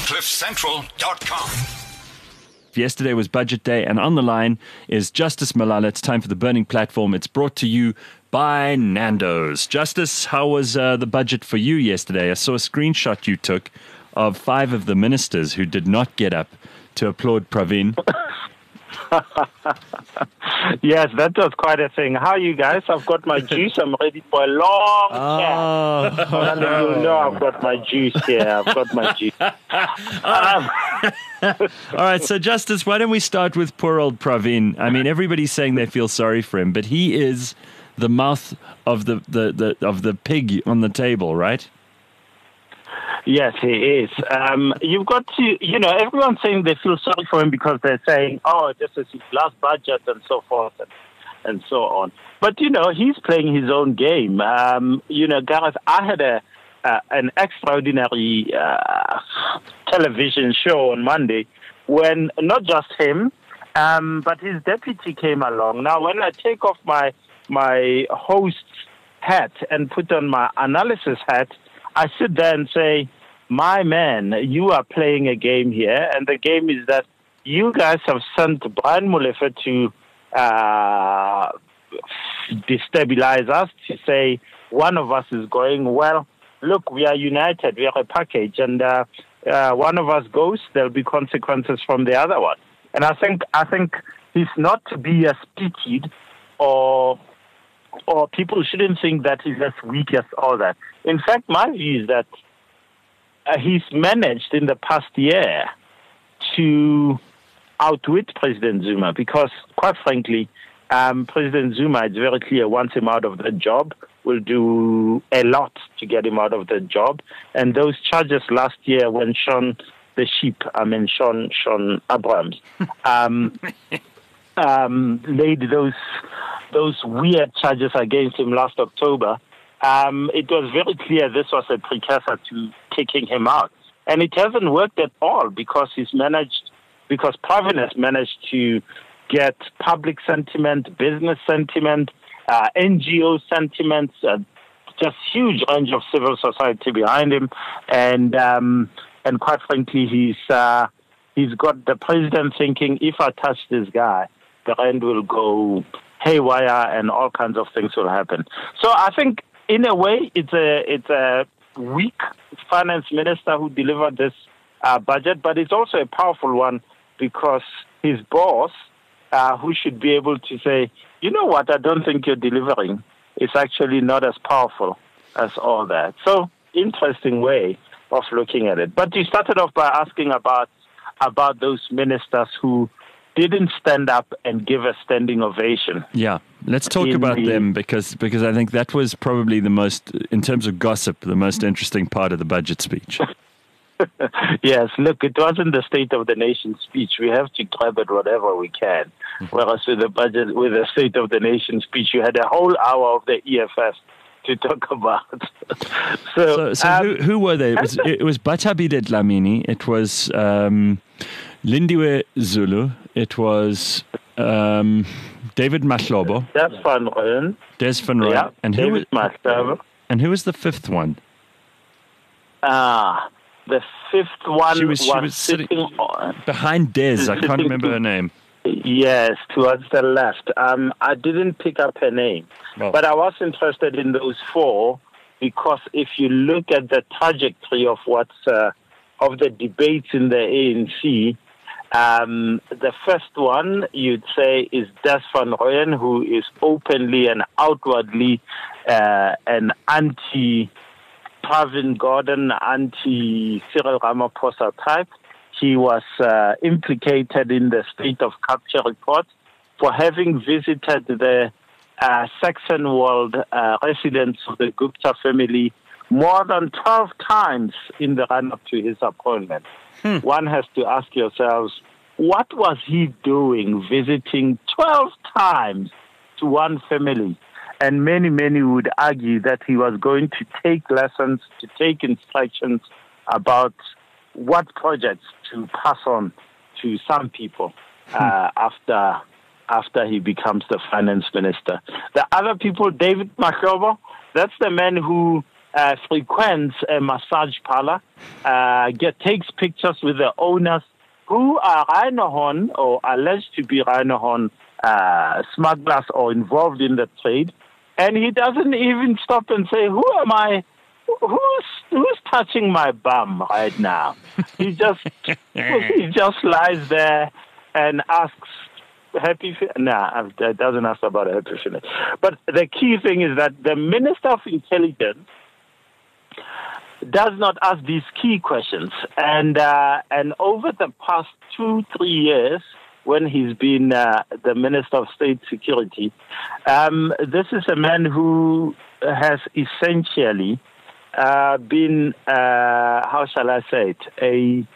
CliffCentral.com. Yesterday was Budget Day, and on the line is Justice Malala. It's time for the Burning Platform. It's brought to you by Nando's. Justice, how was the budget for you yesterday? I saw a screenshot you took of 5 of the ministers who did not get up to applaud Pravin. Yes, that was quite a thing. How are you guys? I've got my juice. I'm ready for a long chat. You know I've got my juice here. I've got my juice. All right, so Justice, why don't we start with poor old Pravin? I mean, everybody's saying they feel sorry for him, but he is the mouth of the pig on the table, right? Yes, he is. You've got to, everyone's saying they feel sorry for him because they're saying, oh, this is his last budget and so forth and so on. But, he's playing his own game. Gareth, I had an extraordinary television show on Monday when not just him, but his deputy came along. Now, when I take off my host's hat and put on my analysis hat, I sit there and say, my man, you are playing a game here, and the game is that you guys have sent Brian Molefe to destabilize us, to say one of us is going, well, look, we are united, we are a package, and one of us goes, there'll be consequences from the other one. And I think he's not to be as pitied, or people shouldn't think that he's as weak as all that. In fact, my view is that he's managed in the past year to outwit President Zuma because, quite frankly, President Zuma, it's very clear, wants him out of the job, will do a lot to get him out of the job. And those charges last year when Sean Abrams laid those weird charges against him last October, it was very clear this was a precursor to kicking him out. And it hasn't worked at all because Pravin has managed to get public sentiment, business sentiment, NGO sentiments, just huge range of civil society behind him. And quite frankly, he's got the president thinking, if I touch this guy, the rand will go haywire and all kinds of things will happen. So I think, in a way, it's a weak finance minister who delivered this budget, but it's also a powerful one because his boss, who should be able to say, you know what, I don't think you're delivering, is actually not as powerful as all that. So, interesting way of looking at it. But you started off by asking about those ministers who didn't stand up and give a standing ovation. Yeah, let's talk about them because I think that was probably the most, in terms of gossip, the most interesting part of the budget speech. Yes, look, it wasn't the State of the Nation speech. We have to grab at whatever we can. Whereas with the State of the Nation speech, you had a whole hour of the EFF to talk about. So who were they? It was Bathabile Dlamini. It was Lindiwe Zulu. It was David Mahlobo. Des van Rooyen. Yeah, and David Mahlobo. And who was the fifth one? The fifth one she was sitting behind Des. I can't remember her name. Yes, towards the left. I didn't pick up her name. Oh. But I was interested in those 4 because if you look at the trajectory of of the debates in the ANC, the first one you'd say is Des van Rooyen, who is openly and outwardly an anti-Pravin Gordhan, anti-Cyril Ramaphosa type. He was implicated in the state of capture report for having visited the Saxonwold residence of the Gupta family more than 12 times in the run-up to his appointment. One has to ask yourselves, what was he doing visiting 12 times to one family? And many, many would argue that he was going to take lessons, to take instructions about what projects to pass on to some people after he becomes the finance minister. The other people, David Mahlobo, that's the man who frequents a massage parlor, takes pictures with the owners who are rhino horn or alleged to be rhino horn smugglers or involved in the trade. And he doesn't even stop and say, "Who am I? Who's touching my bum right now?" He just lies there and asks, it doesn't ask about a happy finish. But the key thing is that the Minister of Intelligence does not ask these key questions. And over the past 2-3 years, when he's been the Minister of State Security, this is a man who has essentially been, how shall I say it,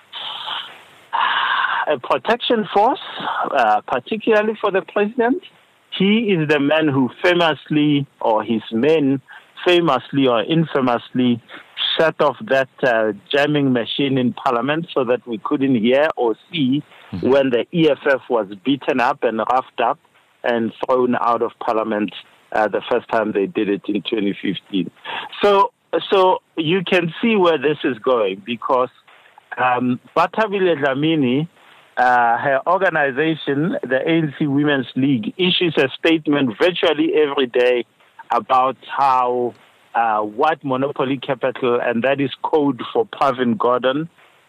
a protection force, particularly for the president. He is the man who famously, or his men famously or infamously, set off that jamming machine in Parliament so that we couldn't hear or see when the EFF was beaten up and roughed up and thrown out of Parliament the first time they did it in 2015. So you can see where this is going, because Bathabile Dlamini, her organization, the ANC Women's League, issues a statement virtually every day about how white monopoly capital, and that is code for Pravin Gordhan,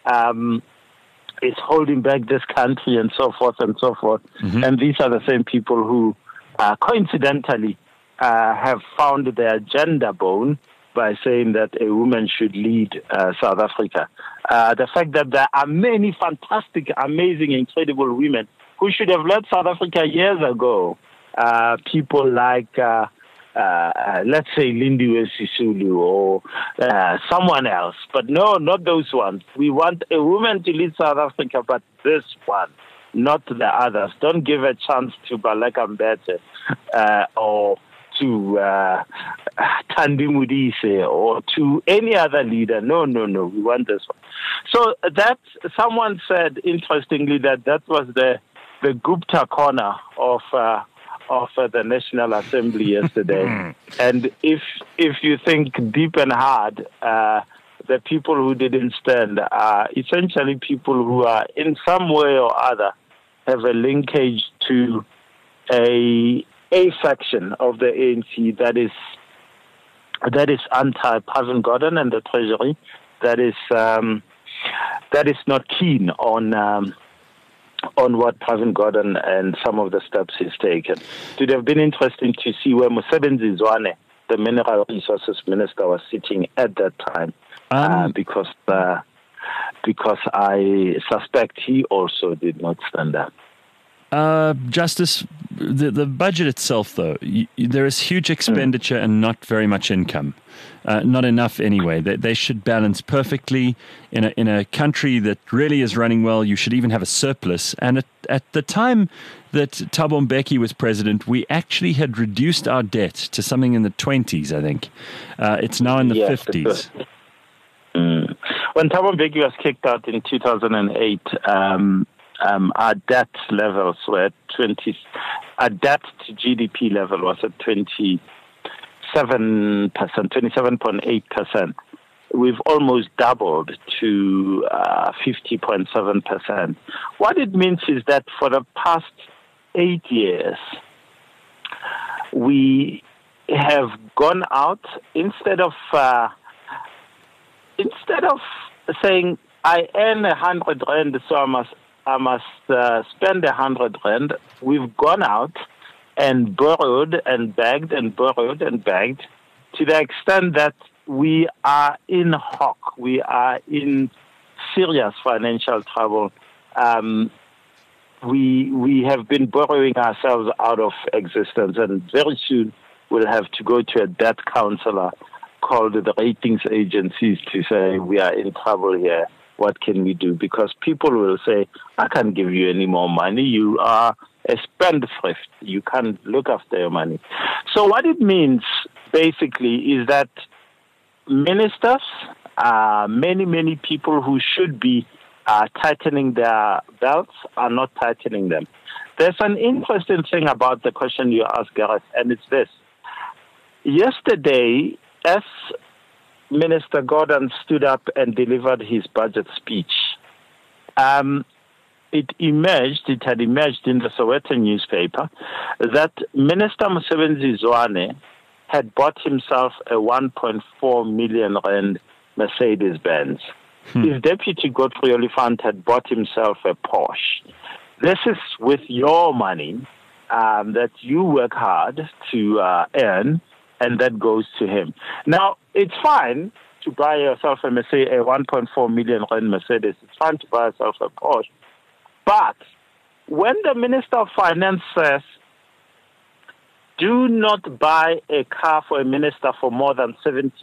is holding back this country and so forth and so forth. Mm-hmm. And these are the same people who coincidentally have found their gender bone by saying that a woman should lead South Africa. The fact that there are many fantastic, amazing, incredible women who should have led South Africa years ago. People like, let's say, Lindiwe Sisulu or someone else. But no, not those ones. We want a woman to lead South Africa, but this one, not the others. Don't give a chance to Baleka Mbete or to Thandi Modise or to any other leader. No. We want this one. So that someone said, interestingly, that was the Gupta corner of the National Assembly yesterday. And if you think deep and hard, the people who didn't stand are essentially people who are in some way or other have a linkage to a faction of the ANC that is anti-Pravin Gordhan and the Treasury, that is not keen on what Pravin Gordhan and some of the steps he's taken. It would have been interesting to see where Mosebenzi Zwane, the Mineral Resources Minister, was sitting at that time, because I suspect he also did not stand up. Justice, the budget itself, though, there is huge expenditure and not very much income. Not enough anyway. They should balance perfectly. In a country that really is running well, you should even have a surplus. And at the time that Thabo Mbeki was president, we actually had reduced our debt to something in the 20s, I think. It's now in the 50s. When Thabo Mbeki was kicked out in 2008, our debt levels were at 20. Our debt to GDP level was at 27%, 27.8%. We've almost doubled to 50.7%. What it means is that for the past 8 years, we have gone out instead of saying I earn 100 rand, so I must spend 100 rand. We've gone out and borrowed and begged and borrowed and begged to the extent that we are in hock. We are in serious financial trouble. We have been borrowing ourselves out of existence, and very soon we'll have to go to a debt counselor called the ratings agencies to say we are in trouble here. What can we do? Because people will say, I can't give you any more money. You are a spendthrift. You can't look after your money. So what it means basically is that ministers, many people who should be tightening their belts are not tightening them. There's an interesting thing about the question you asked, Gareth, and it's this. Yesterday, as Minister Gordhan stood up and delivered his budget speech, it had emerged in the Sowetan newspaper that Minister Mosebenzi Zwane had bought himself a 1.4 million rand Mercedes-Benz. His deputy, Godfrey Oliphant, had bought himself a Porsche. This is with your money that you work hard to earn, and that goes to him. Now, it's fine to buy yourself a 1.4 million rand Mercedes. It's fine to buy yourself a Porsche. But when the Minister of Finance says, do not buy a car for a minister for more than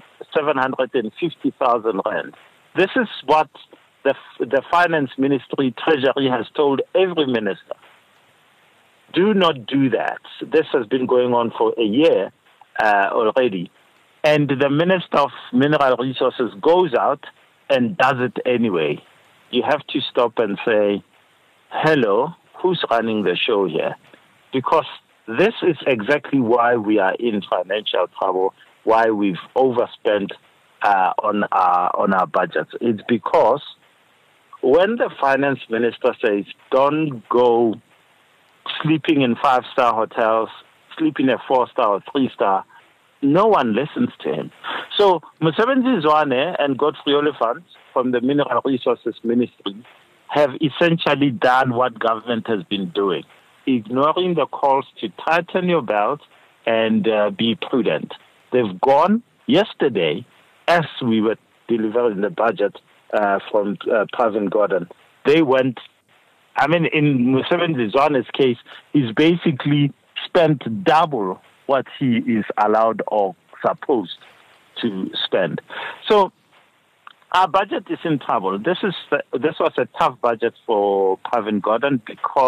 750,000 rand. This is what the Finance Ministry, Treasury has told every minister. Do not do that. This has been going on for a year already. And the Minister of Mineral Resources goes out and does it anyway. You have to stop and say, hello, who's running the show here? Because this is exactly why we are in financial trouble, why we've overspent on our budgets. It's because when the finance minister says, don't go sleeping in 5-star hotels, sleep in a 4-star or 3-star, no one listens to him. So Mosebenzi Zwane and Godfrey Oliphant from the Mineral Resources Ministry have essentially done what government has been doing, ignoring the calls to tighten your belt and be prudent. They've gone yesterday, as we were delivering the budget from Pravin Gordhan. They went, in Mosebenzi Zwane's case, he's basically spent double what he is allowed or supposed to spend. So our budget is in trouble. This was a tough budget for Pravin Gordhan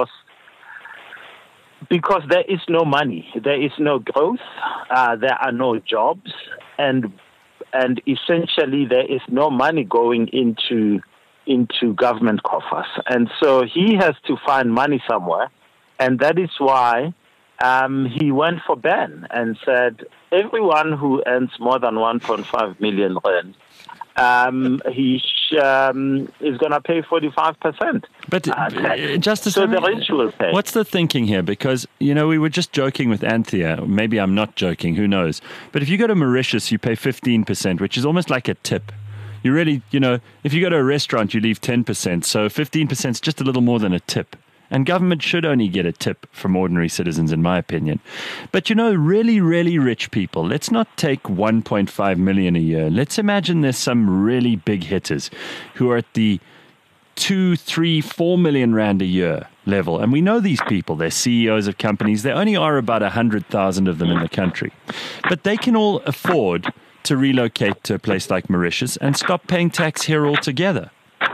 because there is no money, there is no growth, there are no jobs, and essentially there is no money going into government coffers. And so he has to find money somewhere, and that is why he went for ban and said everyone who earns more than 1.5 million rand, he is going to pay 45%. But Justice, so the rich will pay. What's the thinking here? Because, we were just joking with Anthea. Maybe I'm not joking, who knows? But if you go to Mauritius, you pay 15%, which is almost like a tip. You really, if you go to a restaurant, you leave 10%. So 15% is just a little more than a tip. And government should only get a tip from ordinary citizens, in my opinion. But, really, really rich people, let's not take 1.5 million a year. Let's imagine there's some really big hitters who are at the 2, 3, 4 million rand a year level. And we know these people. They're CEOs of companies. There only are about 100,000 of them in the country. But they can all afford to relocate to a place like Mauritius and stop paying tax here altogether.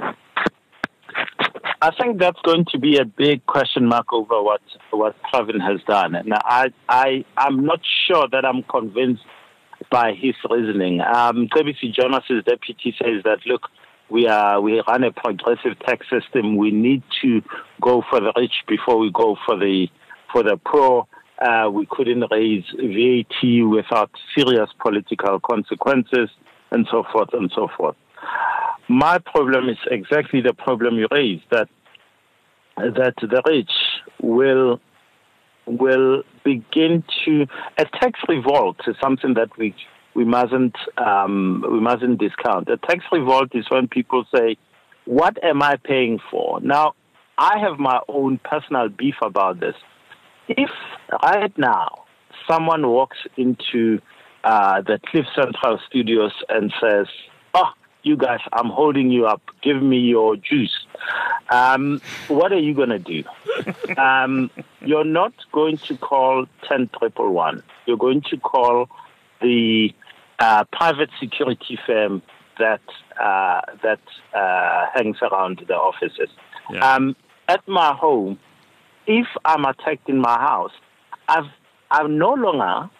I think that's going to be a big question mark over what Pravin has done. And I'm not sure that I'm convinced by his reasoning. KBC Jonas's deputy says that, look, we run a progressive tax system. We need to go for the rich before we go for the poor. We couldn't raise VAT without serious political consequences, and so forth and so forth. My problem is exactly the problem you raised, that the rich will begin to... A tax revolt is something that we mustn't discount. A tax revolt is when people say, what am I paying for? Now, I have my own personal beef about this. If right now someone walks into the Cliff Central studios and says, you guys, I'm holding you up, give me your juice, what are you going to do? You're not going to call 10-111. You're going to call the private security firm that hangs around the offices. Yeah. At my home, if I'm attacked in my house, I no longer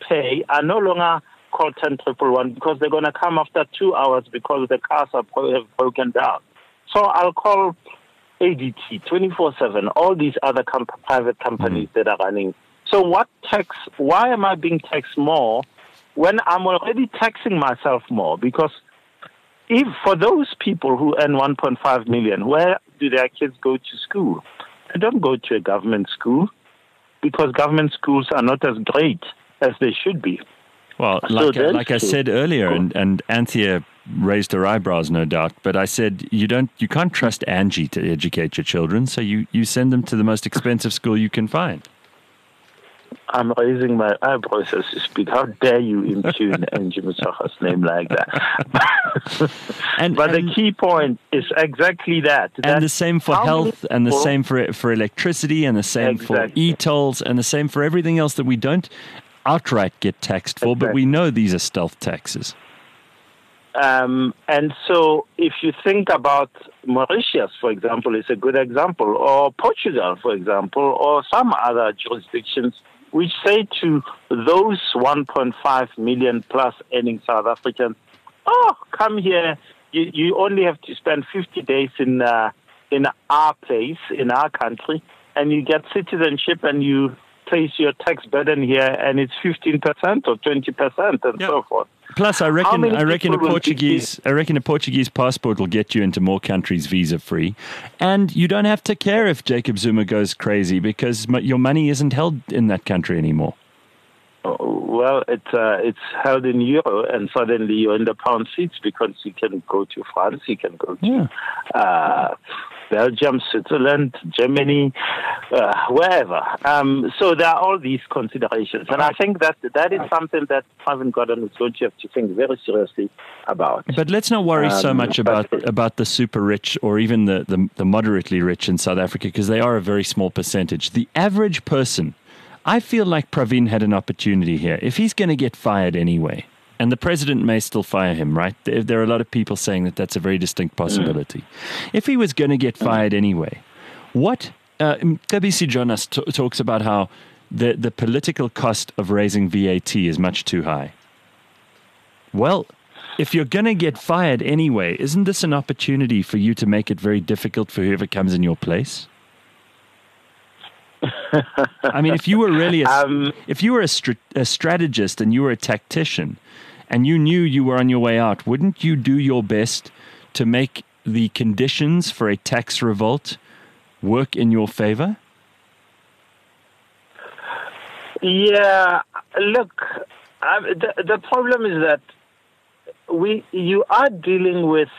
call 10-111 because they're going to come after 2 hours because the cars have broken down. So I'll call ADT 24/7, all these other private companies that are running. So why am I being taxed more when I'm already taxing myself more, because if for those people who earn 1.5 million, where do their kids go to school? They don't go to a government school, because government schools are not as great as they should be. Well, like I said earlier, and Anthea raised her eyebrows, no doubt, but I said you can't trust Angie to educate your children, so you send them to the most expensive school you can find. I'm raising my eyebrows as you speak. How dare you impugn Angie Motshekga's name like that? But the key point is exactly that. And the same for health, and the same for electricity, and the same for e-tolls, and the same for everything else that we don't outright get taxed for, but we know these are stealth taxes. And so if you think about Mauritius, for example, is a good example, or Portugal, for example, or some other jurisdictions which say to those 1.5 million plus earning South Africans, oh, come here, you only have to spend 50 days in our place, in our country, and you get citizenship, and you place your tax burden here, and it's 15% or 20% and so forth. Plus, I reckon a Portuguese passport will get you into more countries visa free, and you don't have to care if Jacob Zuma goes crazy, because your money isn't held in that country anymore. Well, it's held in euro, and suddenly you're in the pound seats, because you can go to France, you can go to Belgium, Switzerland, Germany, wherever. So there are all these considerations, and I think that is something that Pravin Gordhan is going to have to think very seriously about. But let's not worry so much about the super rich, or even the moderately rich in South Africa, because they are a very small percentage. The average person, I feel like Pravin had an opportunity here. If he's going to get fired anyway, and the president may still fire him, right? There are a lot of people saying that that's a very distinct possibility. If he was going to get fired anyway, what Mcebisi Jonas talks about how the political cost of raising VAT is much too high. Well, if you're going to get fired anyway, isn't this an opportunity for you to make it very difficult for whoever comes in your place? I mean, if you were really a strategist and you were a tactician, and you knew you were on your way out, wouldn't you do your best to make the conditions for a tax revolt work in your favor? Yeah, look, the problem is that you are dealing with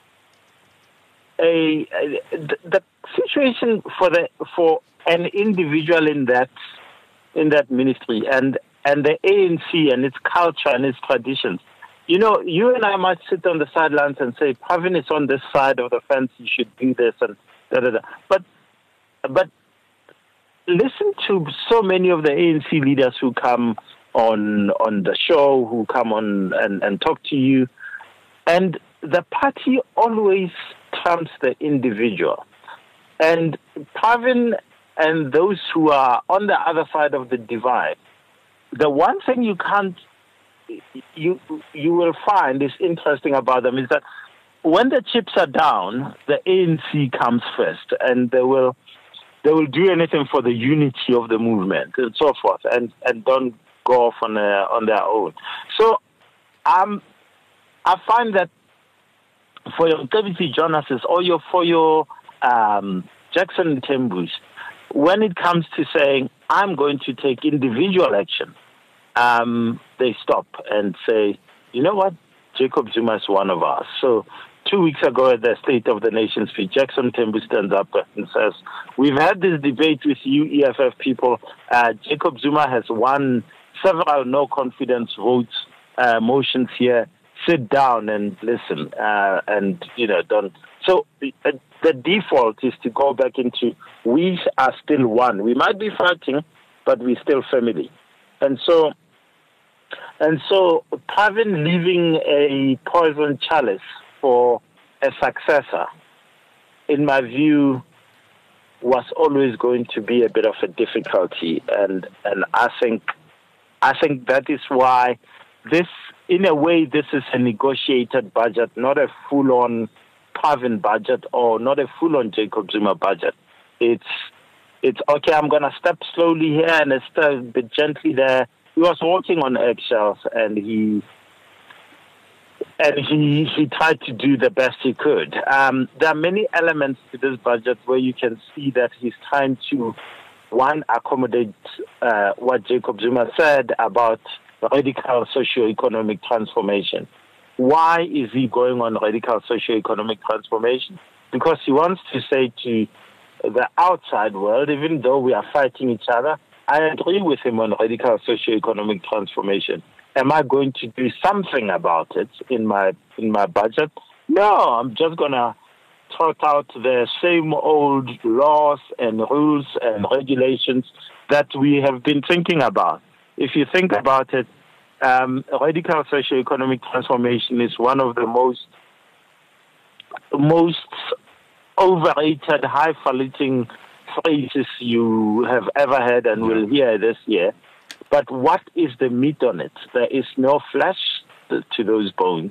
the situation for an individual in that ministry, and the ANC and its culture and its traditions. You know, you and I might sit on the sidelines and say, Pravin is on this side of the fence, he should do this, and da-da-da. But listen to so many of the ANC leaders who come on the show, who come on and talk to you, and the party always trumps the individual. And Pravin and those who are on the other side of the divide, the one thing you will find is interesting about them is that when the chips are down, the ANC comes first, and they will do anything for the unity of the movement and so forth, and don't go off on their own. So I find that for your Mcebisi Jonases or for your Jackson Mthembus, when it comes to saying, I'm going to take individual action, they stop and say, you know what, Jacob Zuma is one of us. So 2 weeks ago at the State of the Nation speech, Jackson Mthembu stands up and says, we've had this debate with you EFF people. Jacob Zuma has won several no-confidence votes, motions here. Sit down and listen, and, don't. So the default is to go back into, we are still one. We might be fighting, but we're still family. And so Pravin leaving a poison chalice for a successor, in my view, was always going to be a bit of a difficulty. And I think that is why this, in a way, this is a negotiated budget, not a full-on Pravin budget or not a full-on Jacob Zuma budget. It's okay, I'm going to step slowly here and step a bit gently there, was walking on eggshells, and he tried to do the best he could. There are many elements to this budget where you can see that he's trying to, one, accommodate what Jacob Zuma said about radical socio-economic transformation. Why is he going on radical socio-economic transformation? Because he wants to say to the outside world, even though we are fighting each other, I agree with him on radical socio-economic transformation. Am I going to do something about it in my budget? No, I'm just going to trot out the same old laws and rules and regulations that we have been thinking about. If you think about it, radical socio-economic transformation is one of the most overrated, highfalutin phrases you have ever heard and will hear this year. But what is the meat on it? There is no flesh to those bones,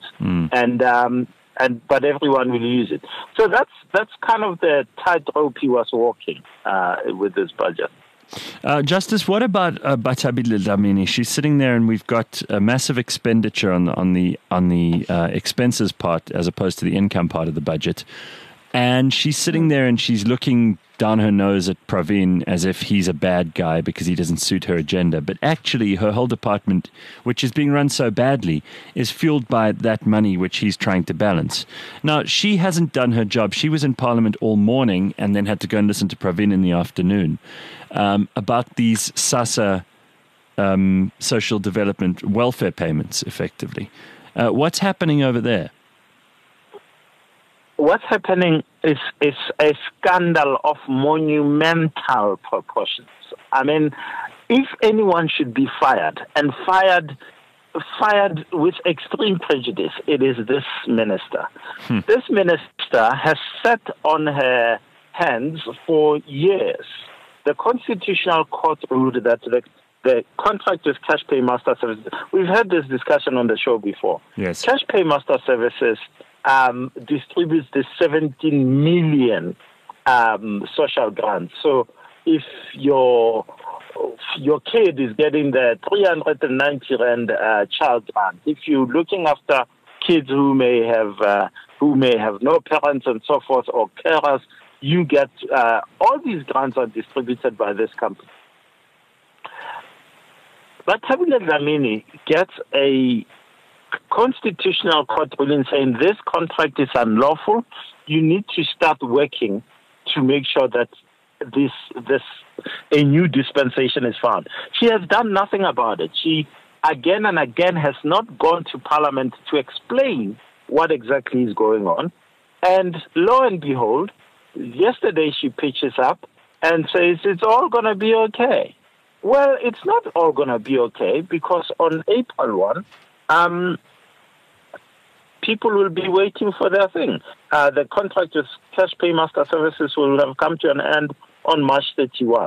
but everyone will use it. So that's kind of the tightrope he was walking with this budget. Justice, what about Bathabile Dlamini? She's sitting there, and we've got a massive expenditure on the expenses part as opposed to the income part of the budget. And she's sitting there and she's looking down her nose at Pravin as if he's a bad guy because he doesn't suit her agenda. But actually, her whole department, which is being run so badly, is fueled by that money which he's trying to balance. Now, she hasn't done her job. She was in Parliament all morning and then had to go and listen to Pravin in the afternoon about these SASSA social development welfare payments, effectively. What's happening over there? What's happening is a scandal of monumental proportions. I mean, if anyone should be fired, and fired with extreme prejudice, it is this minister. This minister has sat on her hands for years. The Constitutional Court ruled that the contract with Cash Pay Master Services, we've had this discussion on the show before. Yes. Cash Pay Master Services distributes the 17 million social grants. So if your kid is getting the 390 rand child grant, if you're looking after kids who may have no parents and so forth, or carers, you get all these grants are distributed by this company. But Bathabile Dlamini gets a Constitutional Court ruling saying this contract is unlawful. You need to start working to make sure that a new dispensation is found. She has done nothing about it. She again and again has not gone to Parliament to explain what exactly is going on. And lo and behold, yesterday she pitches up and says it's all going to be okay. Well, it's not all going to be okay because on April 1, people will be waiting for their thing. The contract with Cash Pay Master Services will have come to an end on March 31.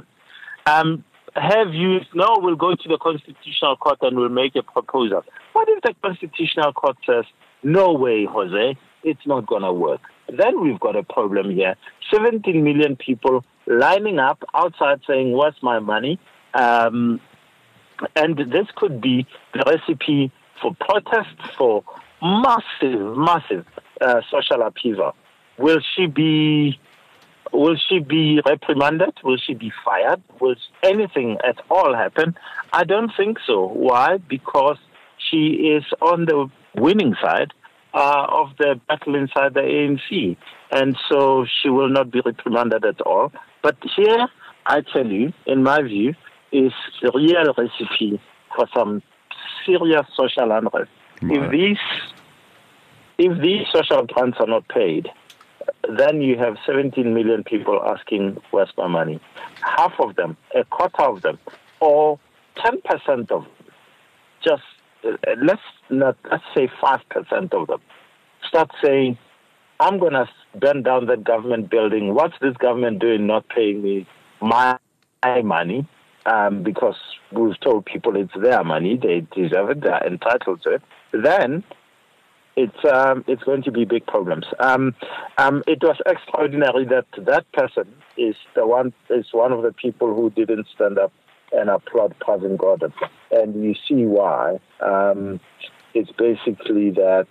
We'll go to the Constitutional Court and we'll make a proposal. What if the Constitutional Court says, no way, Jose, it's not going to work? Then we've got a problem here. 17 million people lining up outside saying, where's my money? And this could be the recipe for protests, for massive social upheaval. Will she be reprimanded? Will she be fired? Will anything at all happen? I don't think so. Why? Because she is on the winning side of the battle inside the ANC. And so she will not be reprimanded at all. But here, I tell you, in my view, is the real recipe for some serious social unrest. Right. If these social grants are not paid, then you have 17 million people asking, where's my money? Half of them, a quarter of them, or 10% of them, just let's say 5% of them, start saying, I'm going to burn down that government building. What's this government doing not paying me my money? Because we've told people it's their money, they deserve it, they're entitled to it, then it's going to be big problems. It was extraordinary that person is one of the people who didn't stand up and applaud Pravin Gordhan. and you see why. It's basically that.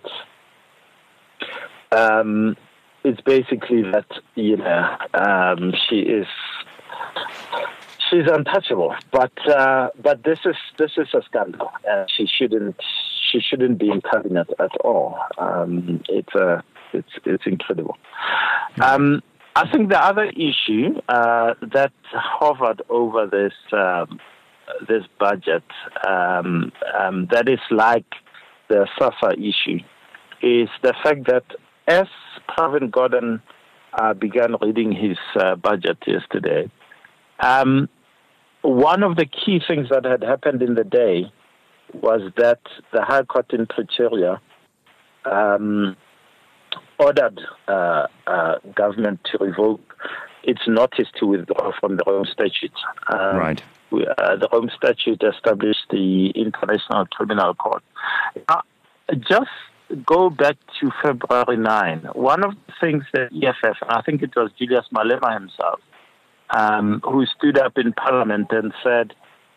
She's untouchable. But this is a scandal, and she shouldn't be in cabinet at all. It's incredible. I think the other issue that hovered over this budget that is like the SASSA issue is the fact that as Pravin Gordhan began reading his budget yesterday, one of the key things that had happened in the day was that the High Court in Pretoria ordered government to revoke its notice to withdraw from the Rome Statute. Right. The Rome Statute established the International Criminal Court. Just go back to February 9. One of the things that EFF, and I think it was Julius Malema himself, who stood up in Parliament and said,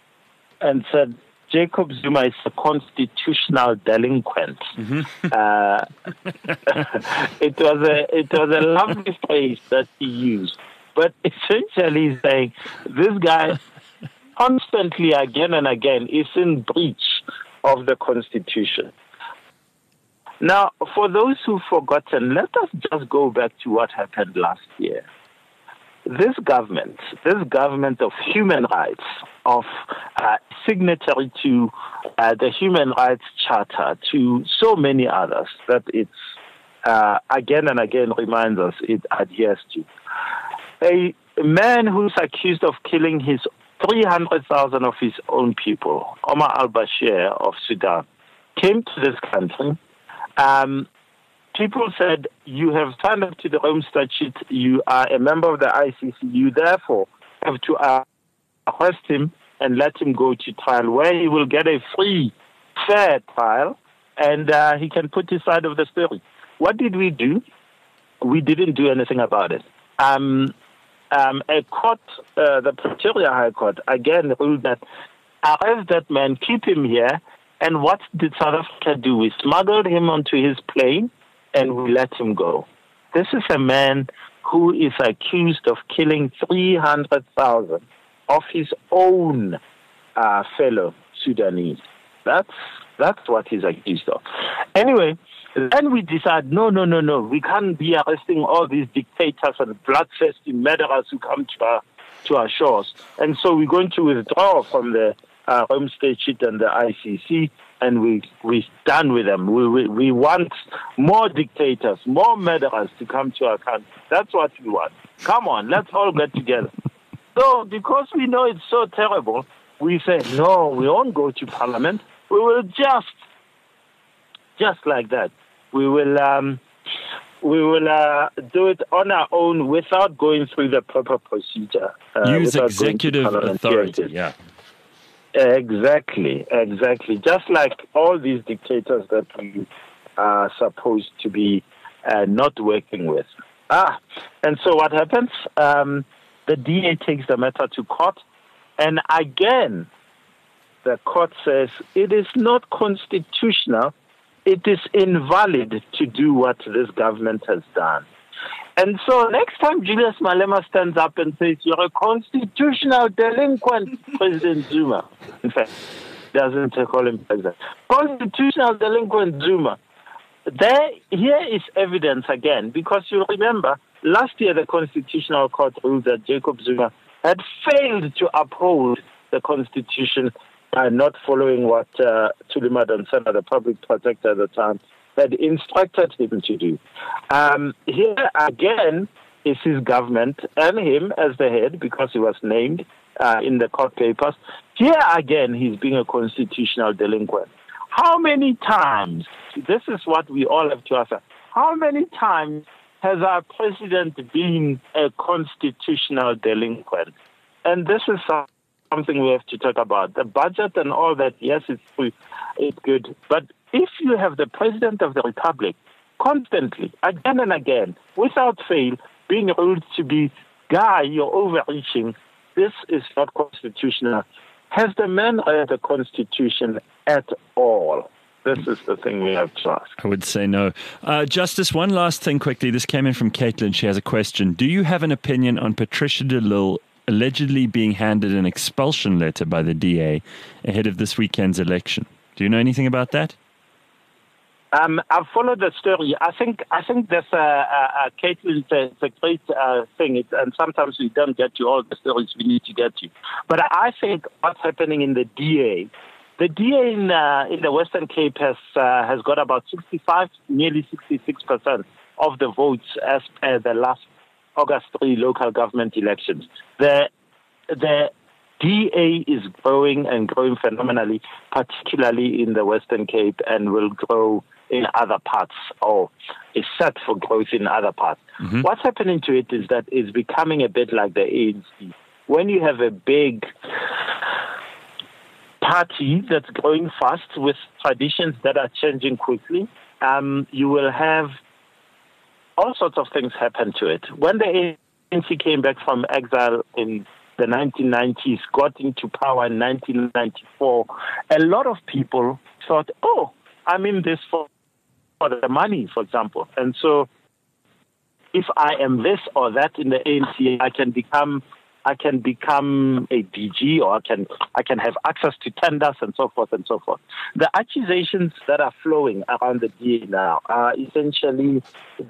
Jacob Zuma is a constitutional delinquent. Mm-hmm. It was a lovely phrase that he used, but essentially saying this guy constantly, again and again, is in breach of the Constitution. Now, for those who've forgotten, let us just go back to what happened last year. This government of human rights, of signatory to the Human Rights Charter, to so many others that it's again and again reminds us it adheres to. A man who's accused of killing 300,000 of his own people, Omar al-Bashir of Sudan, came to this country. People said, you have signed up to the Rome Statute, you are a member of the ICC, you therefore have to arrest him and let him go to trial, where he will get a free, fair trial, and he can put his side of the story. What did we do? We didn't do anything about it. A court, the Pretoria High Court, again ruled that arrest that man, keep him here, and what did South Africa do? We smuggled him onto his plane, and we let him go. This is a man who is accused of killing 300,000 of his own fellow Sudanese. That's what he's accused of. Anyway, then we decide, no, we can't be arresting all these dictators and bloodthirsty murderers who come to our shores. And so we're going to withdraw from the Rome Statute and the ICC, and we're done with them. We want more dictators, more murderers to come to our country. That's what we want. Come on, let's all get together. So because we know it's so terrible, we say, no, we won't go to Parliament. We will just like that. We will do it on our own without going through the proper procedure. Use executive authority, yeah. Exactly. Just like all these dictators that we are supposed to be not working with. And so what happens? The DA takes the matter to court, and again, the court says it is not constitutional, it is invalid to do what this government has done. And so next time Julius Malema stands up and says, you're a constitutional delinquent, President Zuma. In fact, doesn't call him president. Constitutional delinquent Zuma. Here is evidence again, because you remember, last year the Constitutional Court ruled that Jacob Zuma had failed to uphold the Constitution by not following what Thuli Madonsela, the public protector at the time, had instructed him to do. Here again is his government and him as the head, because he was named in the court papers. Here again, he's being a constitutional delinquent. How many times, this is what we all have to ask, how many times has our president been a constitutional delinquent? And this is something we have to talk about. The budget and all that, yes, it's good. But if you have the president of the republic constantly, again and again, without fail, being ruled to be, guy, you're overreaching, this is not constitutional. Has the man read the Constitution at all? This is the thing we have to ask. I would say no. Justice, one last thing quickly. This came in from Caitlin. She has a question. Do you have an opinion on Patricia de Lille allegedly being handed an expulsion letter by the DA ahead of this weekend's election? Do you know anything about that? I've followed the story. I think there's Caitlin, it's a great thing, and sometimes we don't get to all the stories we need to get to. But I think what's happening in the DA in the Western Cape has got about 65, nearly 66% of the votes as per the last August 3 local government elections. The DA is growing and growing phenomenally, particularly in the Western Cape, and will grow in other parts, or is set for growth in other parts. Mm-hmm. What's happening to it is that it's becoming a bit like the ANC. When you have a big party that's growing fast with traditions that are changing quickly, you will have all sorts of things happen to it. When the ANC came back from exile in the 1990s, got into power in 1994, a lot of people thought, oh, I'm in this for the money, for example. And so if I am this or that in the ANC, I can become a DG, or I can have access to tenders and so forth and so forth. The accusations that are flowing around the DA now are essentially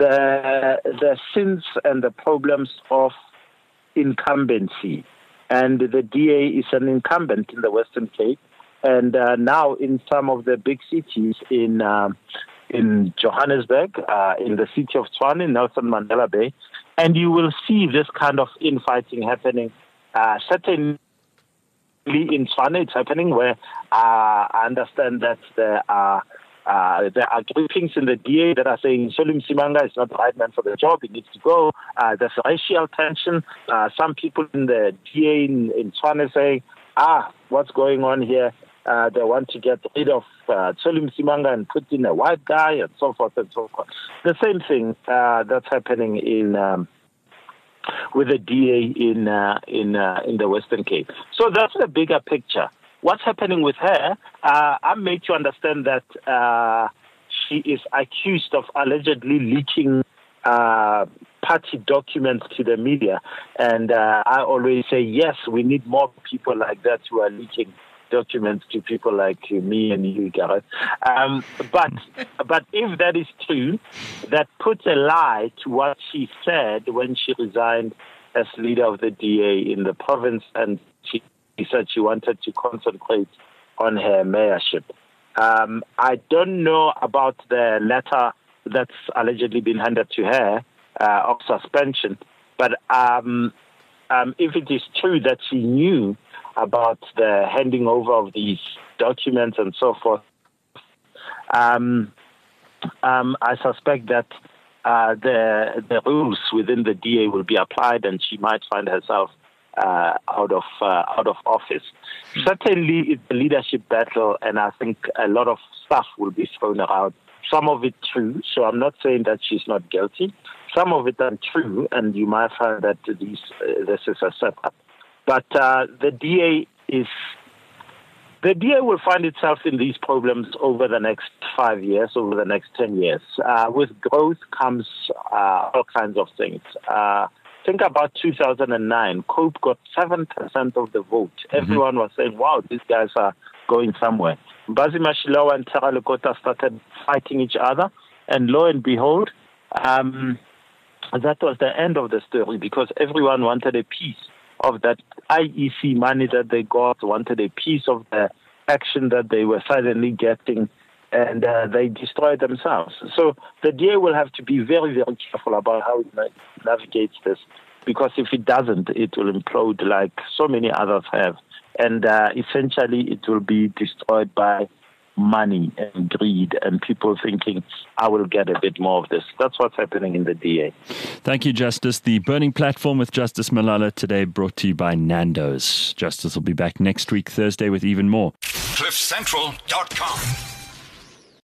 the sins and the problems of incumbency. And the DA is an incumbent in the Western Cape, and now in some of the big cities in Johannesburg, in the city of Tshwane, in Nelson Mandela Bay, and you will see this kind of infighting happening. Certainly in Tshwane, it's happening where I understand that there are groupings in the DA that are saying Solly Msimanga is not the right man for the job, he needs to go. There's racial tension. Some people in the DA in Tshwane say, what's going on here? They want to get rid of Solly Msimanga and put in a white guy, and so forth and so forth. The same thing that's happening with the DA in the Western Cape. So that's the bigger picture. What's happening with her? I'm made to understand that she is accused of allegedly leaking party documents to the media, and I always say yes, we need more people like that who are leaking documents to people like me and you, Gareth. But if that is true, that puts a lie to what she said when she resigned as leader of the DA in the province, and she said she wanted to concentrate on her mayorship. I don't know about the letter that's allegedly been handed to her of suspension, but if it is true that she knew about the handing over of these documents and so forth, I suspect that the rules within the DA will be applied, and she might find herself out of office. Certainly, it's a leadership battle, and I think a lot of stuff will be thrown around. Some of it true, so I'm not saying that she's not guilty. Some of it untrue, and you might find that this is a setup. But the DA will find itself in these problems over the next 5 years, over the next 10 years. With growth comes all kinds of things. Think about 2009. COPE got 7% of the vote. Mm-hmm. Everyone was saying, wow, these guys are going somewhere. Mbazi Mashilawa and Tara Lekota started fighting each other, and lo and behold, that was the end of the story, because everyone wanted a piece of that IEC money that they got, wanted a piece of the action that they were suddenly getting, and they destroyed themselves. So the DA will have to be very, very careful about how it navigates this, because if it doesn't, it will implode like so many others have. And essentially, it will be destroyed by money and greed and people thinking, I will get a bit more of this. That's what's happening in the DA. Thank you, Justice. The Burning Platform with Justice Malala today brought to you by Nando's. Justice will be back next week, Thursday, with even more. CliffCentral.com